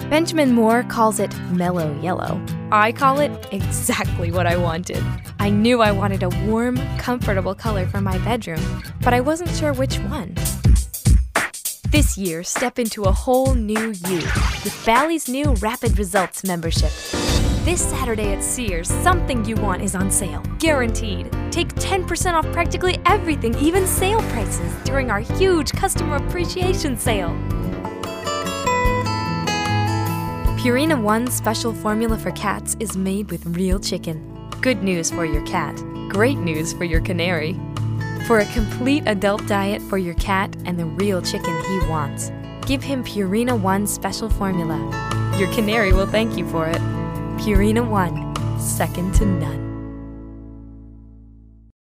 Benjamin Moore calls it mellow yellow. I call it exactly what I wanted. I knew I wanted a warm, comfortable color for my bedroom, but I wasn't sure which one. This year, step into a whole new you with Bally's new Rapid Results membership. This Saturday at Sears, something you want is on sale, guaranteed. Take 10% off practically everything, even sale prices, during our huge customer appreciation sale. Purina One special formula for cats is made with real chicken. Good news for your cat, great news for your canary. For a complete adult diet for your cat and the real chicken he wants, give him Purina One special formula. Your canary will thank you for it. Purina One, second to none.